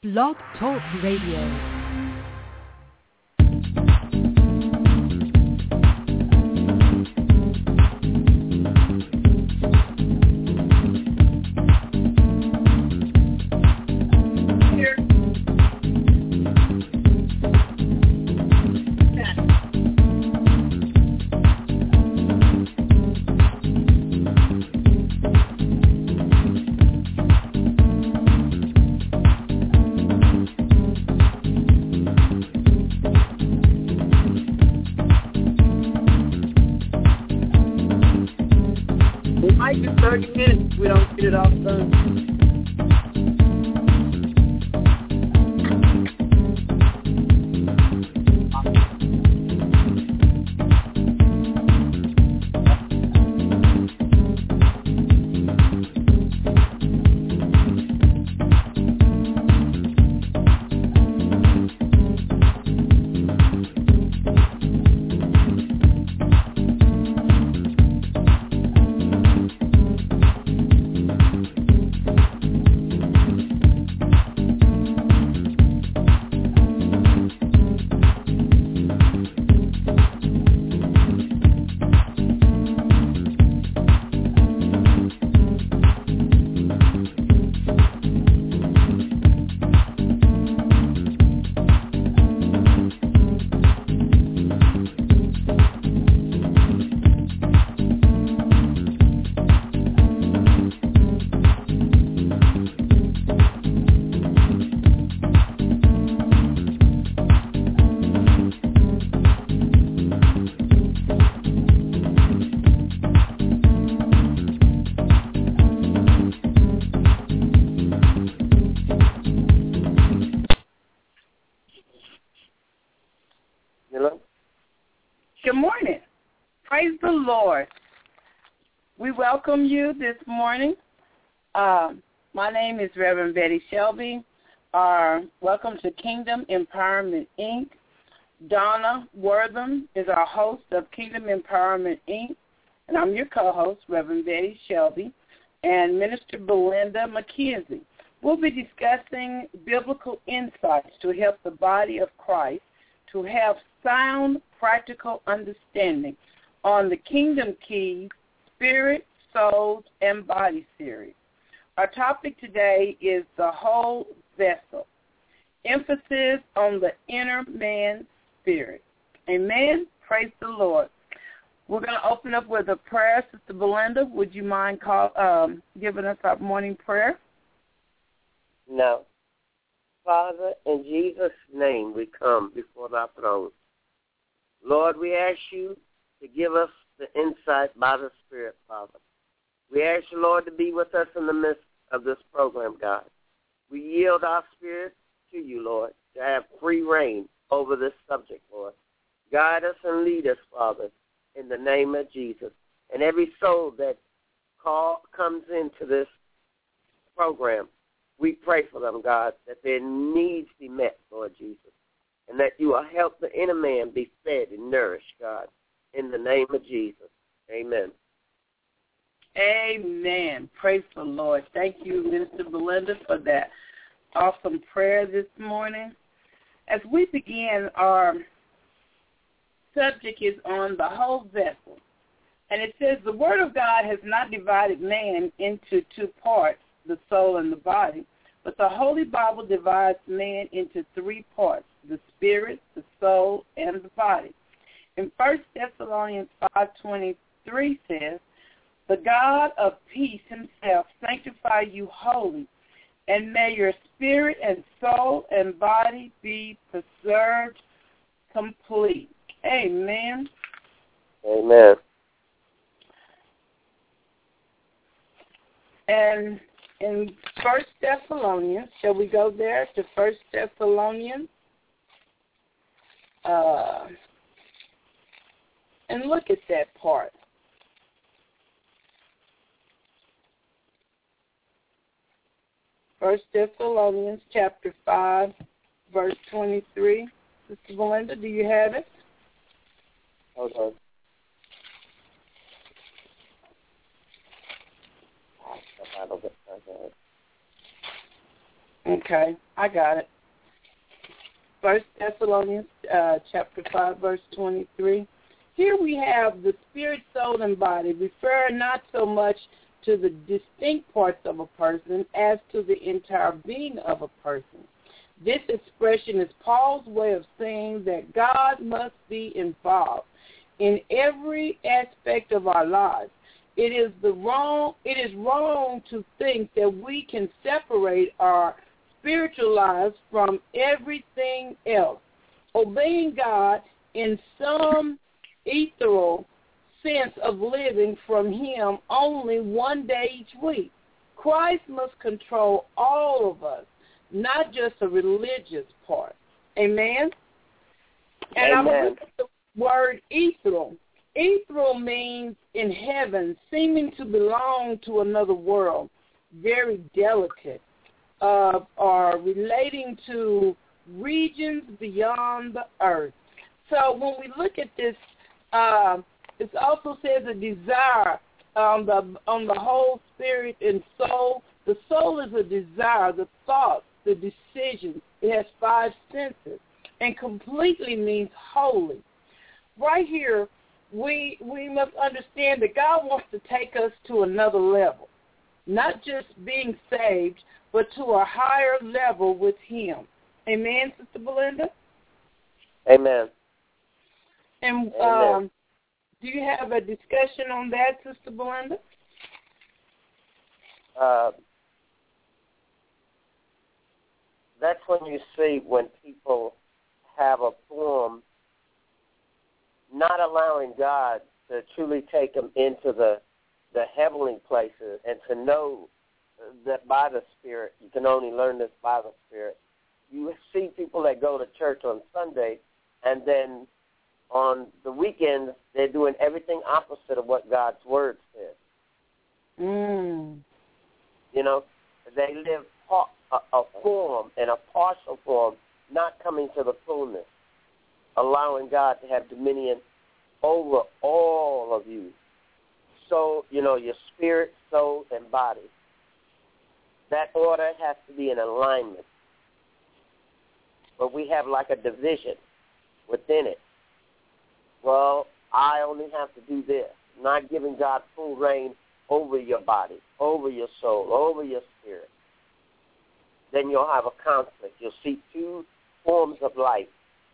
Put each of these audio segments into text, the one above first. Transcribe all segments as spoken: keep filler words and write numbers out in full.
Blog Talk Radio. Welcome you this morning. Uh, my name is Reverend Betty Shelby. Uh, welcome to Kingdom Empowerment, Incorporated. Donna Wortham is our host of Kingdom Empowerment, Incorporated, and I'm your co-host, Reverend Betty Shelby, and Minister Belinda McKenzie. We'll be discussing biblical insights to help the body of Christ to have sound, practical understanding on the Kingdom Keys, Spirit, Soul, and Body series. Our topic today is the whole vessel, emphasis on the inner man spirit. Amen. Praise the Lord. We're going to open up with a prayer. Sister Belinda, would you mind call, um, giving us our morning prayer? No. Father, in Jesus' name we come before thy throne. Lord, we ask you to give us the insight by the Spirit, Father. We ask you, Lord, to be with us in the midst of this program, God. We yield our spirit to you, Lord, to have free reign over this subject, Lord. Guide us and lead us, Father, in the name of Jesus. And every soul that call comes into this program, we pray for them, God, that their needs be met, Lord Jesus, and that you will help the inner man be fed and nourished, God, in the name of Jesus. Amen. Amen. Praise the Lord. Thank you, Minister Belinda, for that awesome prayer this morning. As we begin, our subject is on the whole vessel. And it says, the Word of God has not divided man into two parts, the soul and the body, but the Holy Bible divides man into three parts, the spirit, the soul, and the body. In First Thessalonians five twenty-three says, the God of peace himself sanctify you wholly, and may your spirit and soul and body be preserved complete. Amen. Amen. And in First Thessalonians, shall we go there to First Thessalonians? Uh, and look at that part. First Thessalonians chapter five, verse twenty-three. Sister Belinda, do you have it? Hold on. Okay, I got it. First Thessalonians uh, chapter five, verse twenty-three. Here we have the spirit, soul, and body, refer not so much to the distinct parts of a person as to the entire being of a person. This expression is Paul's way of saying that God must be involved in every aspect of our lives. It is the wrong. It is wrong to think that we can separate our spiritual lives from everything else. Obeying God in some ethereal sense of living from Him only one day each week. Christ must control all of us, not just a religious part. Amen? And Amen. I'm going to look at the word ethereal. Ethereal means in heaven, seeming to belong to another world, very delicate, uh, or relating to regions beyond the earth. So when we look at this, uh, it also says a desire on the on the whole spirit and soul. The soul is a desire, the thoughts, the decisions. It has five senses, and completely means holy. Right here, we we must understand that God wants to take us to another level, not just being saved, but to a higher level with Him. Amen, Sister Belinda? Amen. And Amen. Um, do you have a discussion on that, Sister Belinda? Uh, that's when you see when people have a form not allowing God to truly take them into the the heavenly places and to know that by the Spirit, you can only learn this by the Spirit. You see people that go to church on Sunday and then on the weekends they're doing everything opposite of what God's Word says. Mm. You know, they live a, a form and a partial form, not coming to the fullness, allowing God to have dominion over all of you. So, you know, your spirit, soul, and body. That order has to be in alignment. But we have like a division within it. Well, I only have to do this. Not giving God full reign over your body, over your soul, over your spirit. Then you'll have a conflict. You'll see two forms of life.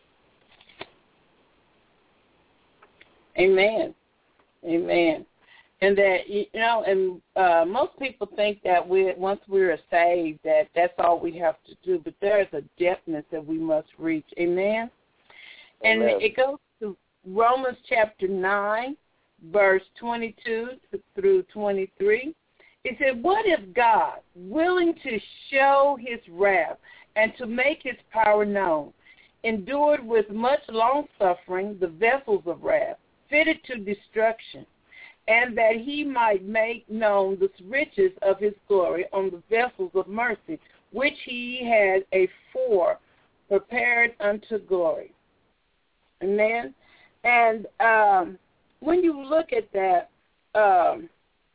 Amen. Amen. And that, you know, and uh, most people think that we once we're saved, that that's all we have to do. But there's a depthness that we must reach. Amen. And Amen. it goes to Romans chapter nine, verse twenty-two through twenty-three. It said, what if God, willing to show His wrath and to make His power known, endured with much long-suffering the vessels of wrath, fitted to destruction, and that He might make known the riches of His glory on the vessels of mercy, which He had afore prepared unto glory. Amen. And um, when you look at that, um,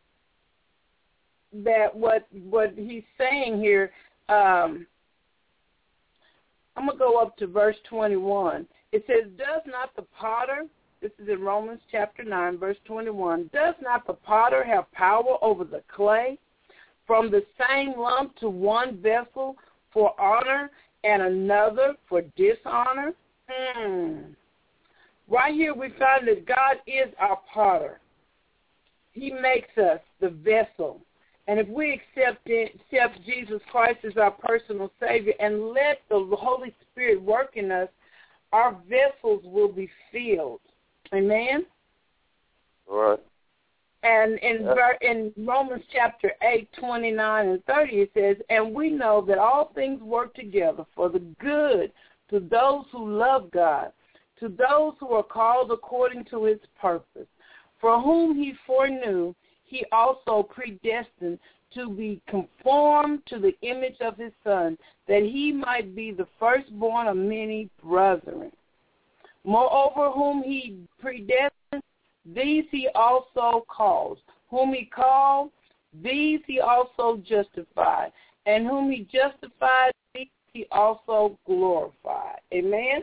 that what what he's saying here, um, I'm going to go up to verse twenty-one. It says, does not the potter, this is in Romans chapter nine, verse twenty-one, does not the potter have power over the clay, from the same lump to one vessel for honor and another for dishonor? Hmm. Right here we find that God is our potter. He makes us the vessel. And if we accept it, accept Jesus Christ as our personal Savior and let the Holy Spirit work in us, our vessels will be filled. Amen? All right. And in, yeah. in Romans chapter eight, twenty-nine and thirty, it says, and we know that all things work together for the good to those who love God, to those who are called according to His purpose, for whom He foreknew, He also predestined to be conformed to the image of His Son, that He might be the firstborn of many brethren. Moreover, whom He predestined, these He also calls. Whom He called, these He also justified. and whom he justified, he also glorified. Amen?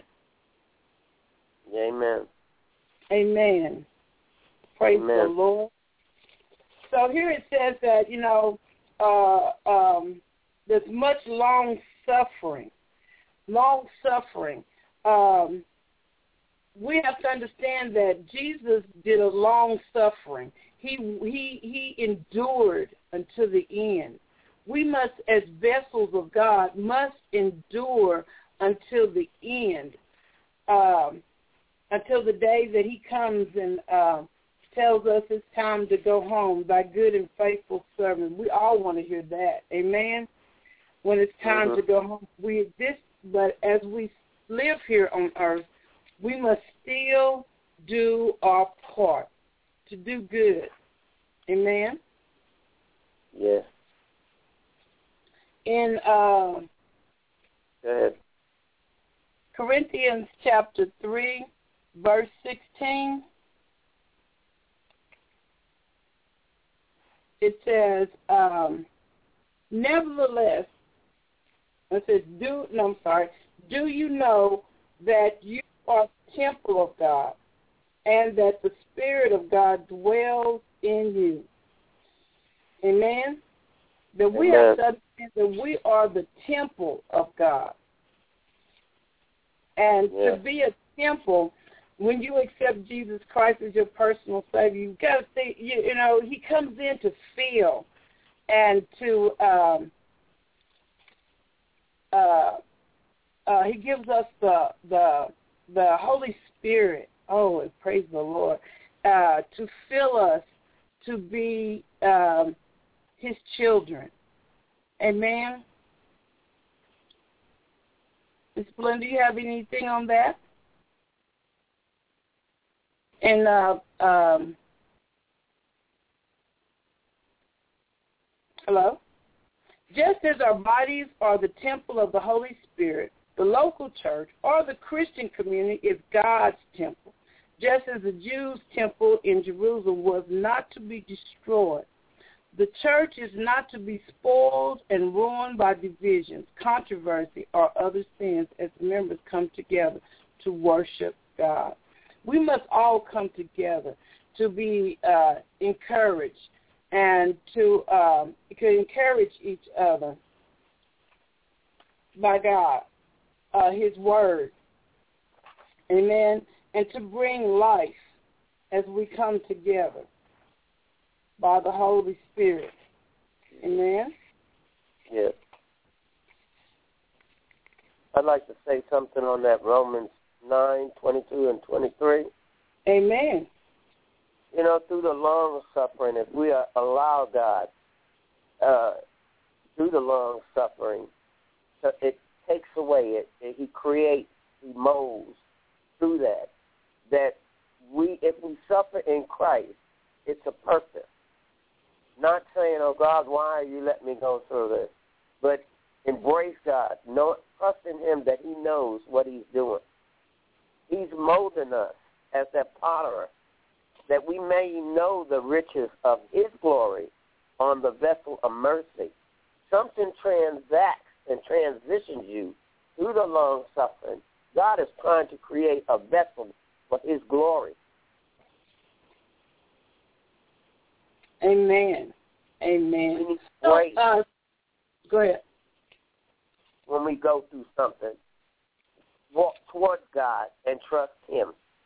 Amen. Amen. Praise Amen. the Lord. So here it says that, you know, uh, um, there's much long suffering. Long suffering. Um, we have to understand that Jesus did a long suffering. He he he endured until the end. We must, as vessels of God, must endure until the end, um, until the day that he comes and uh, tells us it's time to go home, thy good and faithful servant. We all want to hear that. Amen? When it's time mm-hmm. to go home. We this, but as we live here on earth, we must still do our part to do good. Amen? Yes. In uh, Go ahead. Corinthians chapter three, verse sixteen, it says, um, nevertheless, it says, do, no, I'm sorry, do you know that you are the temple of God and that the Spirit of God dwells in you? Amen? That we Amen. have to understand that we are the temple of God. And yeah. to be a temple, when you accept Jesus Christ as your personal Savior, you've got to think, you, you know, he comes in to fill and to, um, uh, uh, he gives us the, the, the Holy Spirit, oh, and praise the Lord, uh, to fill us to be um, his children. Amen. Miz Blend, do you have anything on that? And uh, um, hello? Just as our bodies are the temple of the Holy Spirit, the local church or the Christian community is God's temple. Just as the Jews' temple in Jerusalem was not to be destroyed, the church is not to be spoiled and ruined by divisions, controversy, or other sins as members come together to worship God. We must all come together to be uh, encouraged and to, um, to encourage each other by God, uh, his word. Amen. And to bring life as we come together by the Holy Spirit. Amen? Yes. I'd like to say something on that Romans nine, twenty-two and twenty-three. Amen. You know, through the long suffering, if we allow God, uh, through the long suffering, it takes away, it, it, he creates, he molds through that, that we, if we suffer in Christ, it's a purpose. Not saying, oh, God, why are you letting me go through this? But embrace God. Know, trust in him that he knows what he's doing. He's molding us as that potter, that we may know the riches of his glory on the vessel of mercy. Something transacts and transitions you through the long suffering. God is trying to create a vessel for his glory. Amen. Amen. We need grace. So, uh, go ahead. When we go through something, walk towards God and trust him.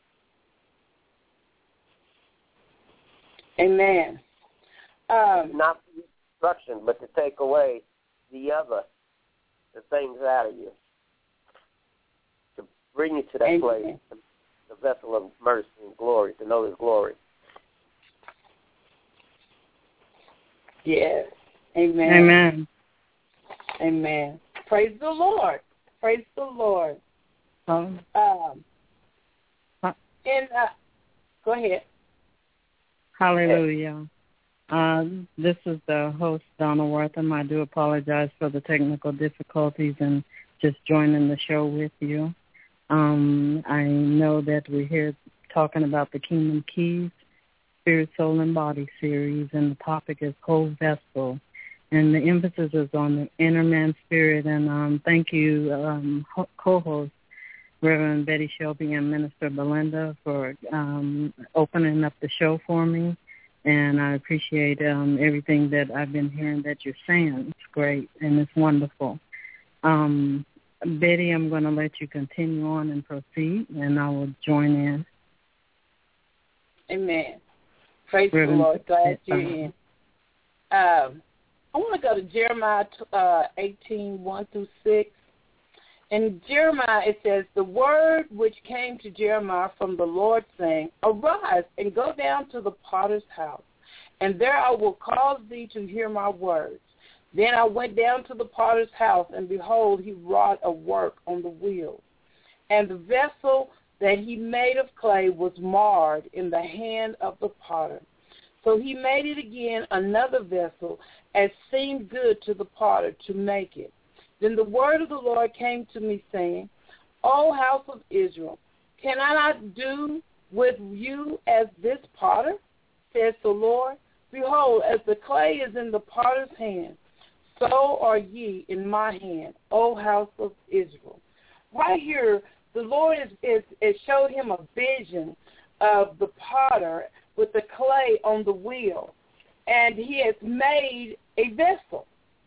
Amen. Um, Not for destruction, but to take away the other, the things out of you. To bring you to that amen. place, the vessel of mercy and glory, to know his glory. Yes. Amen. Amen. Amen. Praise the Lord. Praise the Lord. Um, um, and uh, go ahead. Hallelujah. Uh, this is the host, Donna Wortham. I do apologize for the technical difficulties and just joining the show with you. Um, I know that we're here talking about the Kingdom Keys Spirit, Soul, and Body series, and the topic is Whole Vessel. and the emphasis is on the inner man spirit. And um, thank you, um, co-host Reverend Betty Shelby and Minister Belinda, for um, opening up the show for me. And I appreciate um, everything that I've been hearing that you're saying. It's great, and it's wonderful. Um, Betty, I'm going to let you continue on and proceed, and I will join in. Amen. Praise Reverend, the Lord. Glad you're in. Um, I want to go to Jeremiah uh, eighteen, one through six. In Jeremiah, it says, the word which came to Jeremiah from the Lord, saying, arise and go down to the potter's house, and there I will cause thee to hear my words. Then I went down to the potter's house, and behold, he wrought a work on the wheel. And the vessel that he made of clay was marred in the hand of the potter. So he made it again another vessel, as seemed good to the potter to make it. Then the word of the Lord came to me, saying, O house of Israel, can I not do with you as this potter, says the Lord? Behold, as the clay is in the potter's hand, so are ye in my hand, O house of Israel. Right here, the Lord is, is, is showed him a vision of the potter with the clay on the wheel, and he has made a vessel.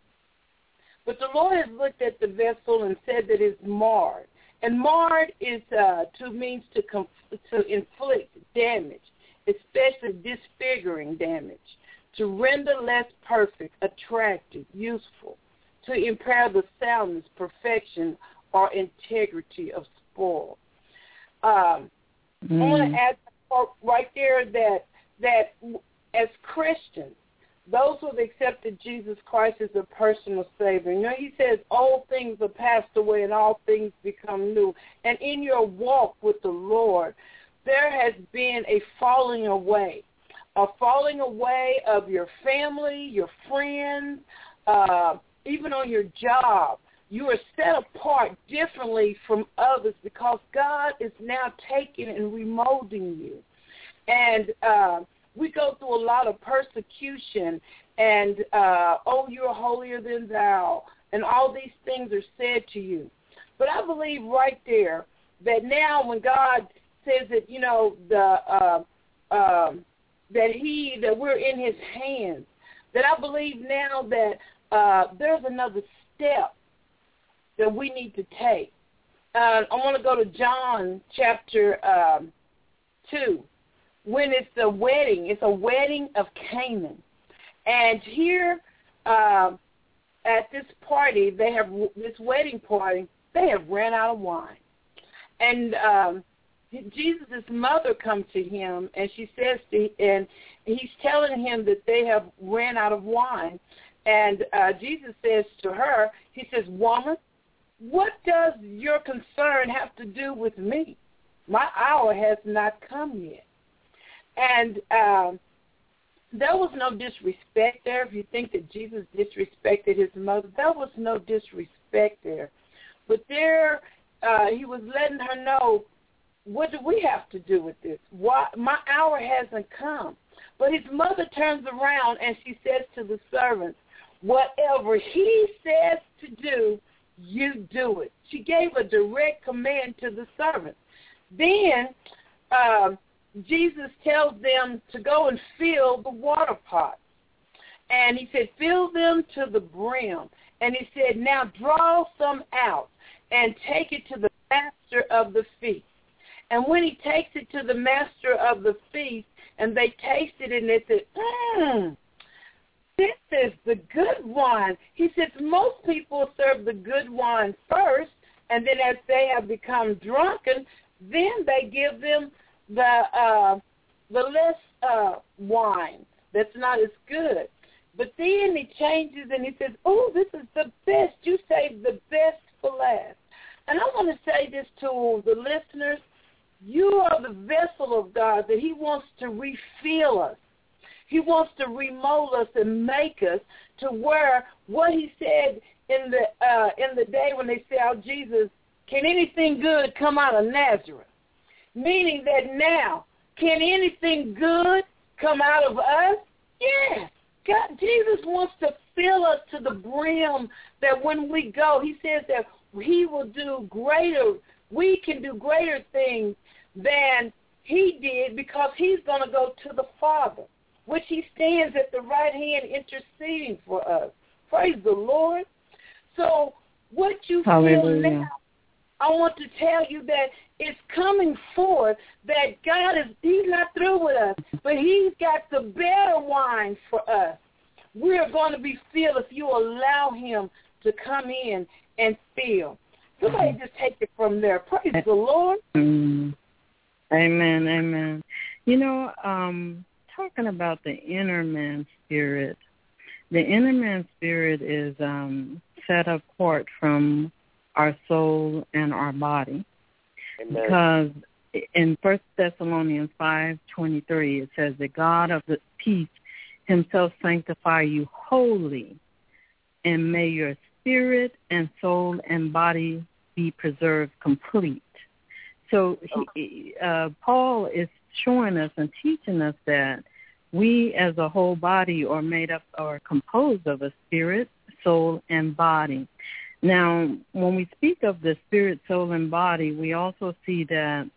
But the Lord has looked at the vessel and said that it's marred. And marred is uh, to means to conf- to inflict damage, especially disfiguring damage, to render less perfect, attractive, useful, to impair the soundness, perfection, or integrity of spoil. Um, mm. I want to add right there that that as Christians, those who have accepted Jesus Christ as their personal Savior, you know, he says, all things are passed away and all things become new. And in your walk with the Lord, there has been a falling away, a falling away of your family, your friends, uh, even on your job. You are set apart differently from others because God is now taking and remolding you. And uh, we go through a lot of persecution and, uh, oh, you're holier than thou, and all these things are said to you. But I believe right there that now when God says that, you know, the uh, uh, that he, that we're in his hands, that I believe now that uh, there's another step that we need to take. Uh, I want to go to John chapter um, two. When it's a wedding, it's a wedding of Canaan. And here uh, at this party, they have this wedding party, they have ran out of wine. And um, Jesus' mother comes to him, and she says to, and he's telling him that they have ran out of wine. And uh, Jesus says to her, he says, woman, what does your concern have to do with me? My hour has not come yet. And um, there was no disrespect there. If you think that Jesus disrespected his mother, there was no disrespect there. But there, uh, he was letting her know, what do we have to do with this? Why, my hour hasn't come. But his mother turns around and she says to the servants, whatever he says to do, you do it. She gave a direct command to the servants. Then uh, Jesus tells them to go and fill the water pots. And he said, fill them to the brim. And he said, now draw some out and take it to the master of the feast. And when he takes it to the master of the feast, and they tasted it, and they said, mmm, this is the good wine. He says most people serve the good wine first, and then as they have become drunken, then they give them the uh, the less uh, wine that's not as good. But then he changes and he says, oh, this is the best. You saved the best for last. And I want to say this to the listeners. You are the vessel of God that he wants to refill us. He wants to remold us and make us to where what he said in the uh, in the day when they said, oh, Jesus, can anything good come out of Nazareth? Meaning that now, can anything good come out of us? Yes. God, Jesus wants to fill us to the brim that when we go, he says that he will do greater, we can do greater things than he did because he's going to go to the Father, which he stands at the right hand interceding for us. Praise the Lord. So what you Hallelujah. feel now, I want to tell you that it's coming forth, that God is, he's not through with us, but he's got the better wine for us. We're going to be filled if you allow him to come in and fill. Somebody just take it from there. Praise the Lord. Mm. Amen, amen. You know, um, talking about the inner man spirit, the inner man spirit is um, set apart from our soul and our body. Amen. Because in First Thessalonians five twenty-three, it says, the God of the peace himself sanctify you wholly, and may your spirit and soul and body be preserved complete. So he, uh, Paul is showing us and teaching us that we as a whole body are made up or composed of a spirit, soul, and body. Now, when we speak of the spirit, soul, and body, we also see that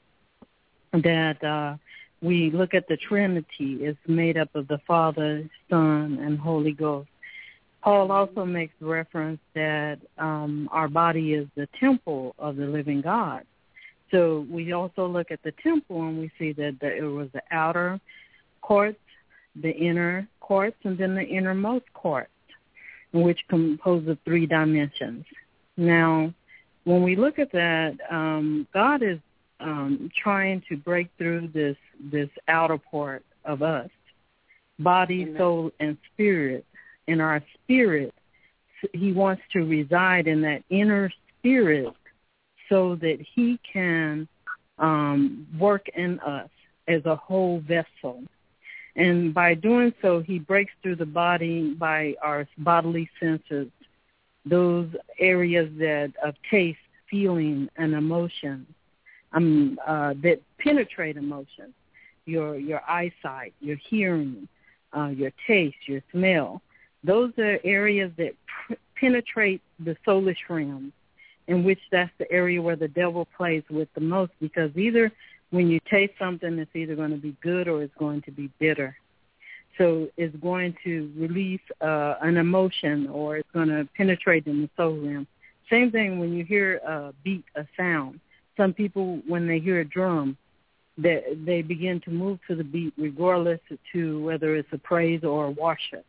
that uh, we look at the Trinity. It's made up of the Father, Son, and Holy Ghost. Paul also makes reference that um, our body is the temple of the living God. So we also look at the temple and we see that the, it was the outer courts, the inner courts, and then the innermost courts, which compose of three dimensions. Now, when we look at that, um, God is um, trying to break through this this outer part of us, body, Amen. Soul, and spirit. In our spirit, he wants to reside in that inner spirit so that he can um, work in us as a whole vessel. And by doing so, he breaks through the body by our bodily senses, those areas that of taste, feeling, and emotion um, uh, that penetrate emotion, your your eyesight, your hearing, uh, your taste, your smell. Those are areas that pr- penetrate the soulish realm, in which that's the area where the devil plays with the most, because either when you taste something, it's either going to be good or it's going to be bitter. So it's going to release uh, an emotion, or it's going to penetrate in the soul realm. Same thing when you hear a beat, a sound. Some people, when they hear a drum, they, they begin to move to the beat regardless to whether it's a praise or a worship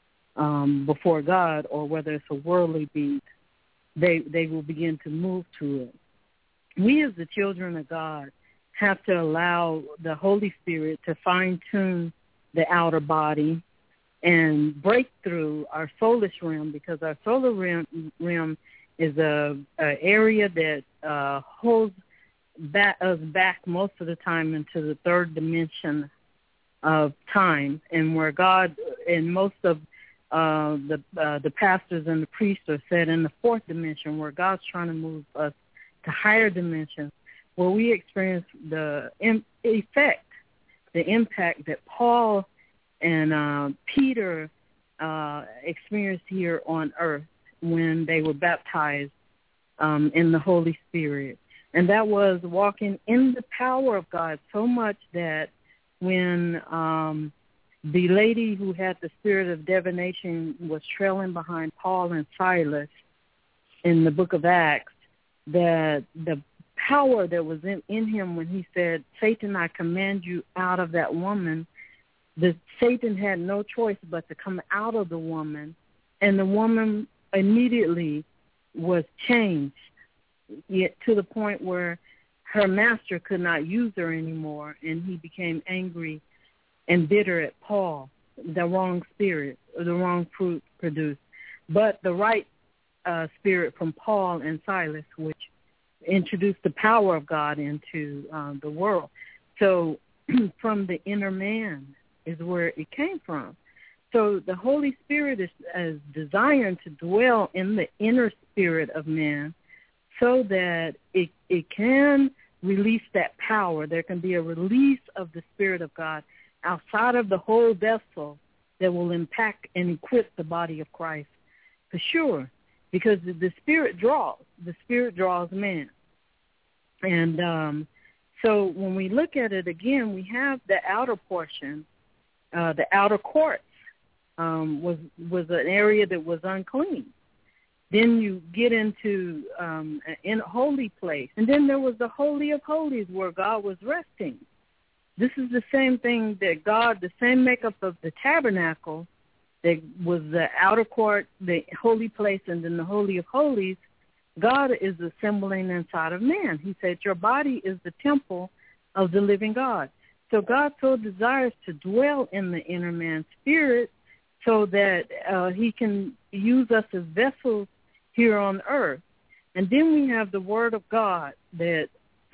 um, before God, or whether it's a worldly beat. They, they will begin to move to it. We as the children of God have to allow the Holy Spirit to fine-tune the outer body and break through our soulish realm, because our solar realm, realm is a, a area that uh, holds back, us back most of the time into the third dimension of time, and where God, and most of uh, the uh, the pastors and the priests are said in the fourth dimension, where God's trying to move us to higher dimensions, where we experience the im- effect, the impact that Paul and uh, Peter uh, experienced here on earth when they were baptized um, in the Holy Spirit. And that was walking in the power of God so much that when um, the lady who had the spirit of divination was trailing behind Paul and Silas in the book of Acts, that the power that was in, in him when he said, Satan, I command you out of that woman, that Satan had no choice but to come out of the woman, and the woman immediately was changed, yet to the point where her master could not use her anymore, and he became angry and bitter at Paul. The wrong spirit, the wrong fruit produced, but the right uh, spirit from Paul and Silas, which introduced the power of God into uh, the world. So from the inner man is where it came from. So the Holy Spirit is, is designed to dwell in the inner spirit of man so that it, it can release that power. There can be a release of the Spirit of God outside of the whole vessel that will impact and equip the body of Christ, for sure, because the, the Spirit draws. The Spirit draws men. And um, so when we look at it again, we have the outer portion, uh, the outer courts um, was was an area that was unclean. Then you get into um, in a holy place. And then there was the Holy of Holies where God was resting. This is the same thing that God, the same makeup of the tabernacle that was the outer court, the holy place, and then the Holy of Holies. God is assembling inside of man. He said, your body is the temple of the living God. So God so desires to dwell in the inner man's spirit so that uh, he can use us as vessels here on earth. And then we have the Word of God that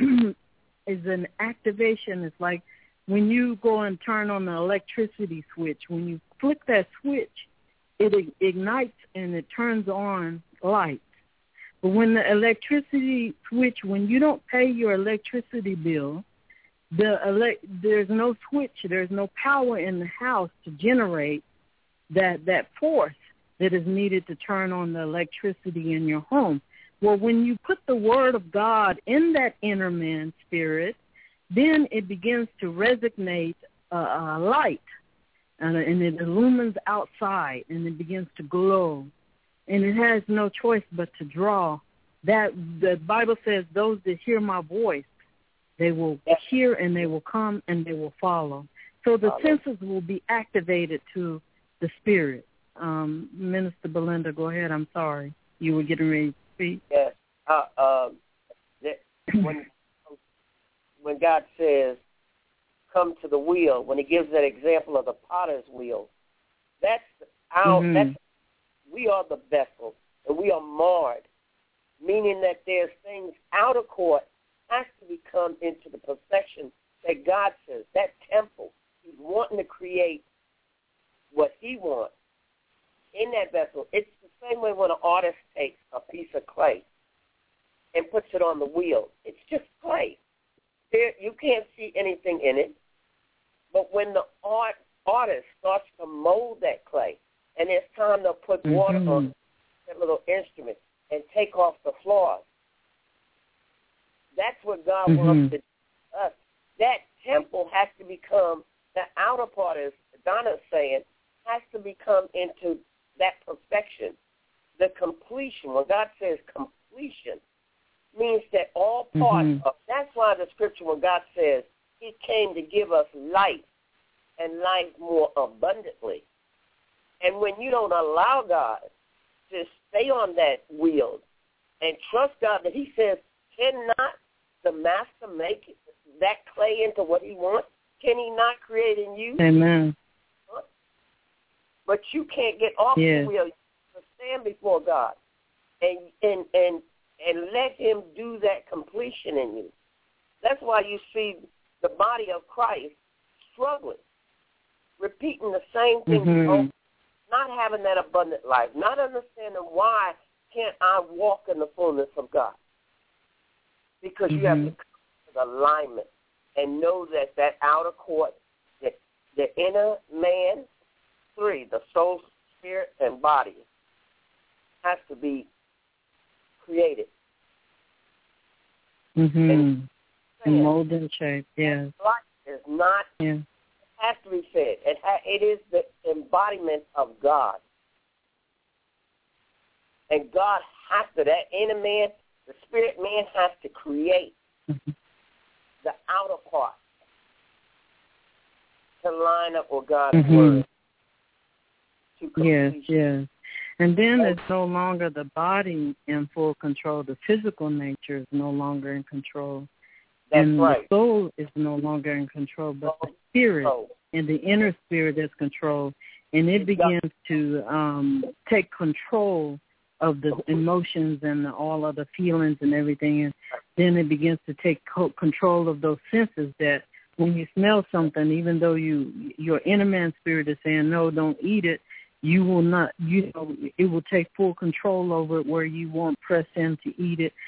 is an activation. It's like when you go and turn on the electricity switch. When you flick that switch, it ignites and it turns on light. But when the electricity switch, when you don't pay your electricity bill, the elect, there's no switch, there's no power in the house to generate that, that force that is needed to turn on the electricity in your home. Well, when you put the Word of God in that inner man's spirit, then it begins to resonate a, a light, and, and it illumines outside, and it begins to glow. And it has no choice but to draw. That the Bible says, those that hear my voice, they will hear and they will come and they will follow. So the follow. senses will be activated to the spirit. Um, Minister Belinda, go ahead. I'm sorry. You were getting ready to speak. Yes. Uh, uh, when, when God says, come to the wheel, when he gives that example of the potter's wheel, that's our, mm-hmm. that's, we are the vessel, and we are marred, meaning that there's things out of court has to become into the perfection that God says, that temple. He's wanting to create what he wants in that vessel. It's the same way when an artist takes a piece of clay and puts it on the wheel. It's just clay. There, you can't see anything in it. But when the art artist starts to mold that clay, and it's time to put mm-hmm. water on that little instrument and take off the flaws, that's what God mm-hmm. wants to do to us. That temple has to become, the outer part, as Donna's saying, has to become into that perfection, the completion. When God says completion, means that all parts mm-hmm. of, that's why the scripture, when God says he came to give us life and life more abundantly. And when you don't allow God to stay on that wheel and trust God that he says, cannot the master make that clay into what he wants? Can he not create in you? Amen. But you can't get off yes. the wheel. You have to stand before God and, and, and, and let him do that completion in you. That's why you see the body of Christ struggling, repeating the same thing mm-hmm. over, not having that abundant life, not understanding why can't I walk in the fullness of God. Because mm-hmm. you have to come to the alignment and know that that outer court, that the inner man, three, the soul, spirit, and body, has to be created. Mm-hmm. And, and mold and shape, yes. Life is not, yeah. it has to be fed. It, ha- it is the embodiment of God. And God has to, that inner man, the spirit man has to create mm-hmm. the outer part to line up with God's mm-hmm. word. Yes, yes. And then it's no longer the body in full control. The physical nature is no longer in control. That's and right. the soul is no longer in control, but the spirit oh. and the inner spirit is controlled. And it begins to um, take control of the emotions and the, all of the feelings and everything. And then it begins to take co- control of those senses that when you smell something, even though you your inner man spirit is saying, no, don't eat it, you will not, you know, it will take full control over it where you won't press in to eat it.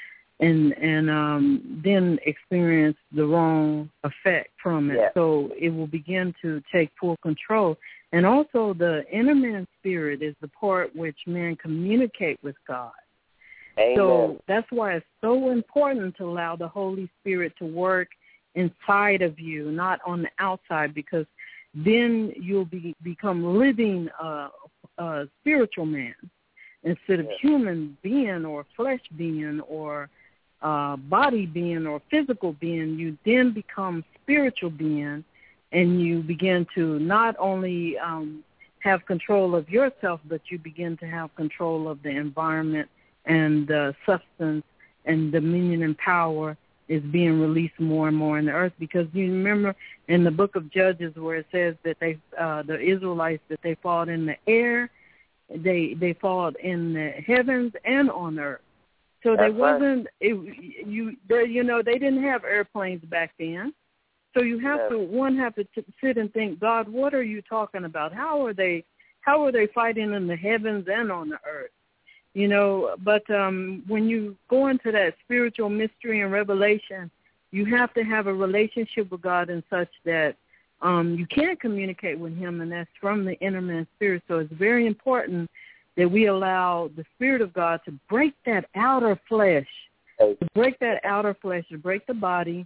and and um, then experience the wrong effect from it. Yeah. So it will begin to take full control. And also the inner man spirit is the part which men communicate with God. Amen. So that's why it's so important to allow the Holy Spirit to work inside of you, not on the outside, because then you'll be become living uh, uh, spiritual man instead of yeah. human being or flesh being or uh, body being or physical being. You then become spiritual being, and you begin to not only um, have control of yourself, but you begin to have control of the environment and the substance and dominion and power is being released more and more in the earth. Because you remember in the book of Judges where it says that they, uh, the Israelites, that they fought in the air, they they fought in the heavens and on earth. So That's they wasn't it, you they, you know they didn't have airplanes back then. So you have yeah. to one have to t- sit and think, God, what are you talking about? How are they how are they fighting in the heavens and on the earth? You know, but um, when you go into that spiritual mystery and revelation, you have to have a relationship with God in such that um, you can communicate with him, and that's from the inner man spirit. So it's very important that we allow the Spirit of God to break that outer flesh, to break that outer flesh, to break the body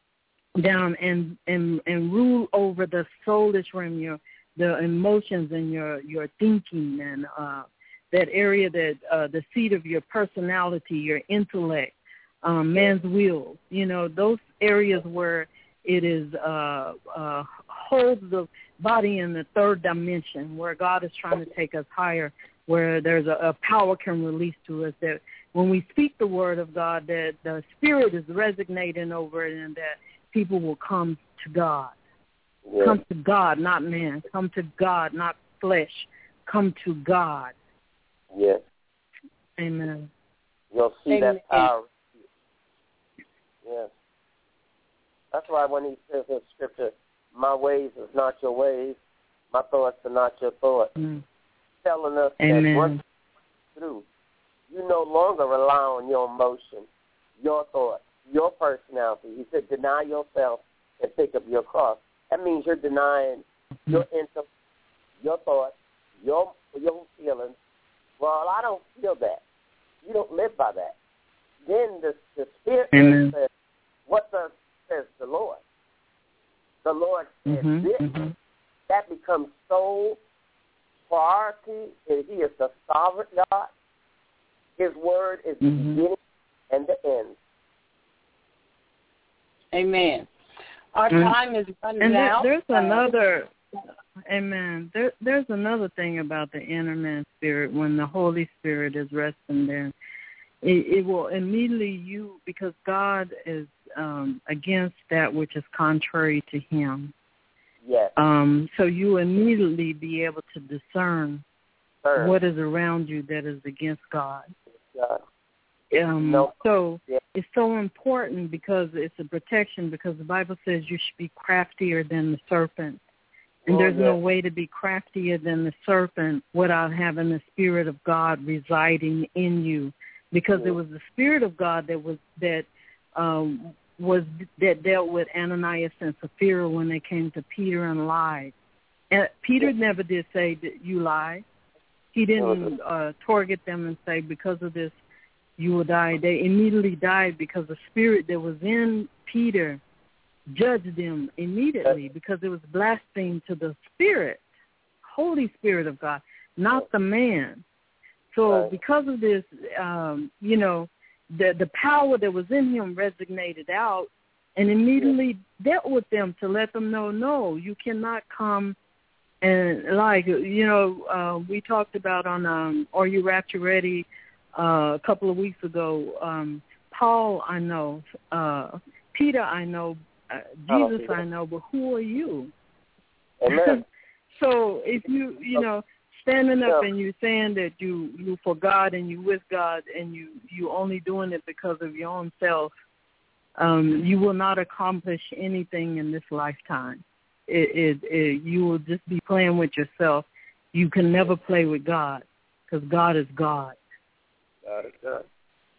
down and, and, and rule over the soulish realm, your, the emotions and your, your thinking and uh that area, that uh, the seat of your personality, your intellect, um, man's will, you know, those areas where it is uh, uh, holds the body in the third dimension, where God is trying to take us higher, where there's a, a power can release to us, that when we speak the word of God, that the Spirit is resonating over it and that people will come to God. Yeah. Come to God, not man. Come to God, not flesh. Come to God. Yes. Amen. You'll see Amen. that power. Yes. That's why when he says in Scripture, my ways is not your ways, my thoughts are not your thoughts, mm. telling us Amen. that once through, you no longer rely on your emotions, your thoughts, your personality. He said, deny yourself and pick up your cross. That means you're denying mm. your intellect, your thoughts, your your feelings. Well, I don't feel that. You don't live by that. Then the, the Spirit Amen. says, what thus says the Lord? The Lord says mm-hmm, this. Mm-hmm. That becomes so priority. He is the sovereign God. His word is mm-hmm. the beginning and the end. Amen. Our mm-hmm. time is running and there, out. There's uh, another... Amen. There, there's another thing about the inner man spirit. When the Holy Spirit is resting there, it, it will immediately you, because God is um, against that which is contrary to him. Yes. Um, so you immediately be able to discern Sir. what is around you that is against God. God. Um, no. So yeah. it's so important because it's a protection, because the Bible says you should be craftier than the serpent. And oh, there's yeah. no way to be craftier than the serpent without having the Spirit of God residing in you, because yeah. it was the Spirit of God that was that um, was that dealt with Ananias and Sapphira when they came to Peter and lied. And Peter yeah. never did say that you lied. He didn't uh, target them and say, because of this you will die. They immediately died because the Spirit that was in Peter judged them immediately, because it was blaspheme to the Spirit, Holy Spirit of God, not the man. So right. because of this, um, you know, the the power that was in him resonated out and immediately yeah. dealt with them to let them know, no, you cannot come and, like, you know, uh, we talked about on um, Are You Rapture Ready uh, a couple of weeks ago. Um, Paul, I know. Uh, Peter, I know. Uh, Jesus, I know, but who are you? Amen. So if you, you know, standing up and you saying that you you for God and you with God and you you only doing it because of your own self, um, you will not accomplish anything in this lifetime. It, it, it you will just be playing with yourself. You can never play with God, because God is God. God is God.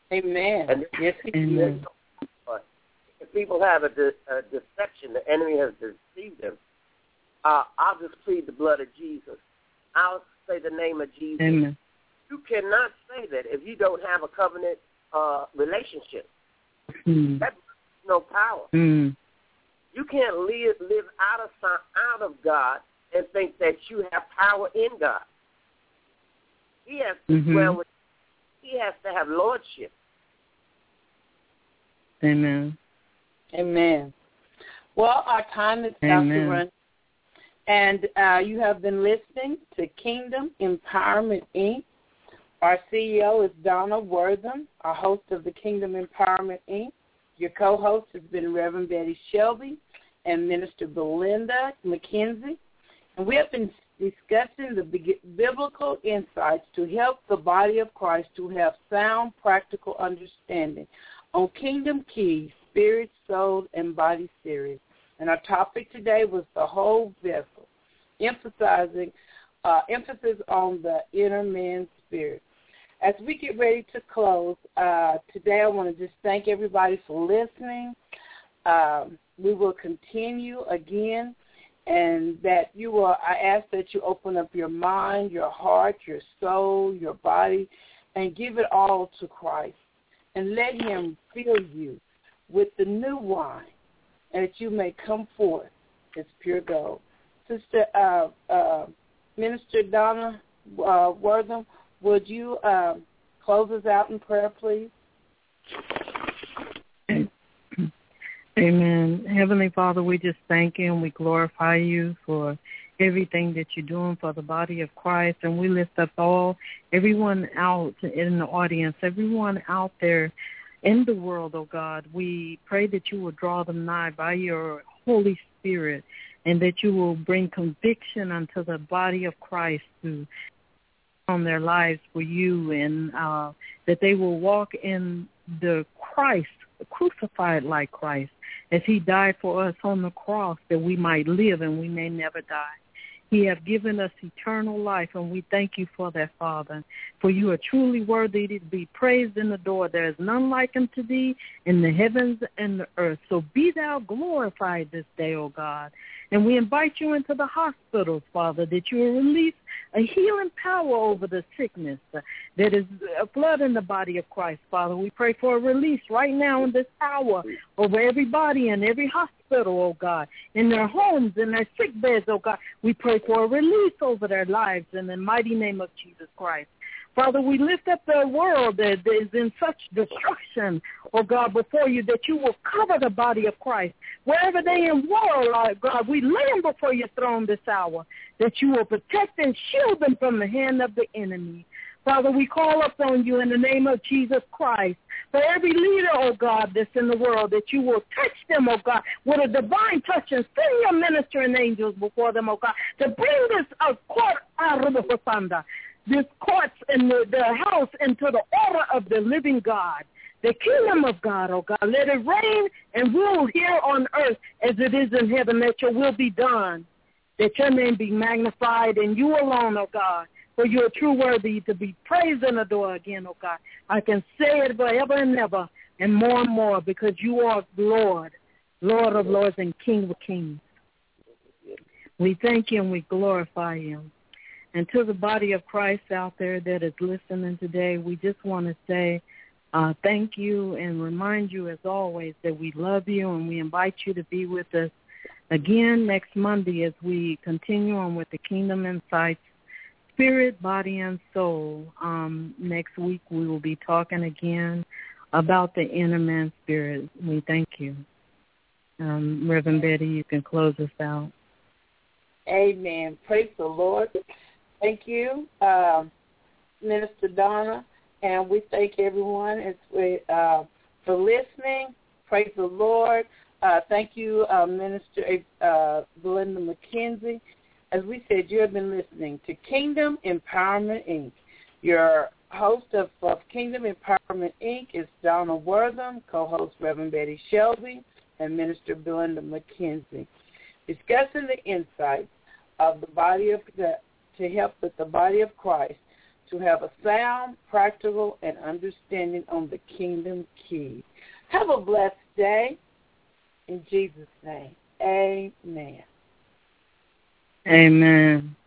Amen. And yes, Amen. If people have a, de- a deception, the enemy has deceived them, uh, I'll just plead the blood of Jesus. I'll say the name of Jesus. Amen. You cannot say that if you don't have a covenant uh, relationship. Mm. That's no power. Mm. You can't live live out of out of God and think that you have power in God. He has to Mm-hmm. dwell with. He has to have lordship. Amen. Amen. Well, our time is about to run. And uh, you have been listening to Kingdom Empowerment, Incorporated. Our C E O is Donna Wortham, our host of the Kingdom Empowerment, Incorporated. Your co-host has been Reverend Betty Shelby and Minister Belinda McKenzie. And we have been discussing the biblical insights to help the body of Christ to have sound, practical understanding on Kingdom Keys, Spirit, Soul, and Body series. And our topic today was the whole vessel, emphasizing uh, emphasis on the inner man's spirit. As we get ready to close, uh, today I want to just thank everybody for listening. Um, we will continue again, and that you will, I ask that you open up your mind, your heart, your soul, your body, and give it all to Christ. And let him fill you with the new wine, and that you may come forth as pure gold. Sister uh, uh, Minister Donna uh, Wortham, would you uh, close us out in prayer, please? Amen. Heavenly Father, we just thank you and we glorify you for everything that you're doing for the body of Christ. And we lift up all, everyone out in the audience, everyone out there in the world, oh God. We pray that you will draw them nigh by your Holy Spirit, and that you will bring conviction unto the body of Christ to on their lives for you, and uh, that they will walk in the Christ, crucified like Christ, as he died for us on the cross, that we might live and we may never die. He has given us eternal life, and we thank you for that, Father. For you are truly worthy to be praised and adored. There is none like unto thee in the heavens and the earth. So be thou glorified this day, O God. And we invite you into the hospitals, Father, that you will release a healing power over the sickness that is flooding the body of Christ, Father. We pray for a release right now in this hour over everybody in every hospital, oh God, in their homes, in their sick beds, oh God. We pray for a release over their lives in the mighty name of Jesus Christ. Father, we lift up the world that is in such destruction, oh God, before you, that you will cover the body of Christ. Wherever they in war, Lord God, we lay them before your throne this hour, that you will protect and shield them from the hand of the enemy. Father, we call upon you in the name of Jesus Christ for every leader, oh God, that's in the world, that you will touch them, oh God, with a divine touch, and send your ministering angels before them, oh God, to bring this uh, court out of the Fasanda, this court in the, the house into the order of the living God, the kingdom of God, oh God. Let it reign and rule here on earth as it is in heaven. Let your will be done, that your name be magnified, and you alone, oh God, for you are true worthy to be praised and adored again, oh God. I can say it forever and ever and more and more, because you are Lord, Lord of lords and King of kings. We thank you and we glorify you. And to the body of Christ out there that is listening today, we just want to say uh, thank you and remind you, as always, that we love you, and we invite you to be with us again next Monday as we continue on with the Kingdom Insights, Spirit, Body, and Soul. Um, next week we will be talking again about the inner man spirit. We thank you. Um, Reverend Betty, you can close us out. Amen. Praise the Lord. Thank you, uh, Minister Donna, and we thank everyone as we, uh, for listening. Praise the Lord. Uh, thank you, uh, Minister uh, Belinda McKenzie. As we said, you have been listening to Kingdom Empowerment, Incorporated. Your host of, of Kingdom Empowerment, Incorporated is Donna Wortham, co-host Reverend Betty Shelby, and Minister Belinda McKenzie, discussing the insights of the body of the to help with the body of Christ to have a sound, practical, and understanding on the kingdom key. Have a blessed day. In Jesus' name, amen. Amen.